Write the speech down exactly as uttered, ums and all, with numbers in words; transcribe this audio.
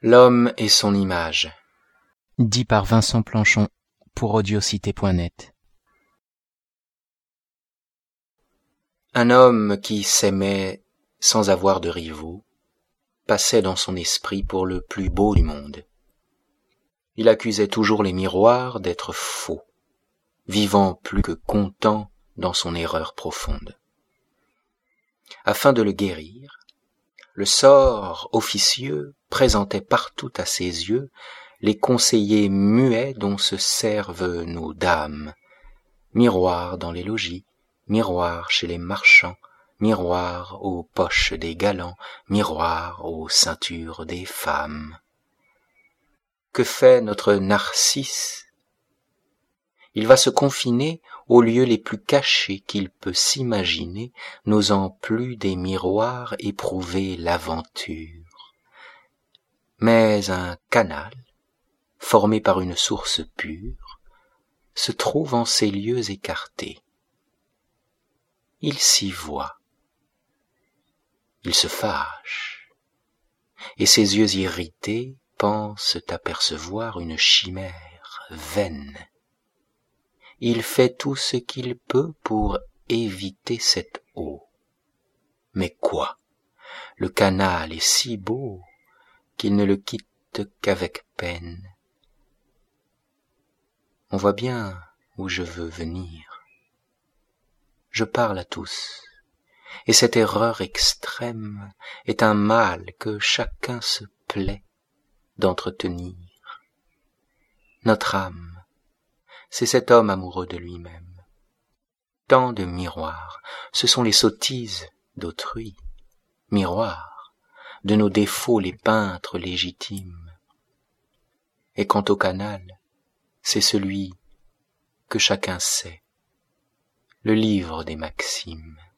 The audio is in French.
L'homme et son image. Dit par Vincent Planchon pour audiocité point net. Un homme qui s'aimait sans avoir de rivaux passait dans son esprit pour le plus beau du monde. Il accusait toujours les miroirs d'être faux, vivant plus que content dans son erreur profonde. Afin de le guérir, le sort officieux présentait partout à ses yeux les conseillers muets dont se servent nos dames. Miroirs dans les logis, miroirs chez les marchands, miroirs aux poches des galants, miroirs aux ceintures des femmes. Que fait notre Narcisse ? Il va se confiner aux lieux les plus cachés qu'il peut s'imaginer, n'osant plus des miroirs éprouver l'aventure. Mais un canal, formé par une source pure, se trouve en ces lieux écartés. Il s'y voit. Il se fâche, et ses yeux irrités pensent apercevoir une chimère vaine. Il fait tout ce qu'il peut pour éviter cette eau. Mais quoi ? Le canal est si beau qu'il ne le quitte qu'avec peine. On voit bien où je veux venir. Je parle à tous, et cette erreur extrême est un mal que chacun se plaît d'entretenir. Notre âme, c'est cet homme amoureux de lui-même. Tant de miroirs, ce sont les sottises d'autrui. Miroirs, de nos défauts les peintres légitimes. Et quant au canal, c'est celui que chacun sait, le livre des maximes.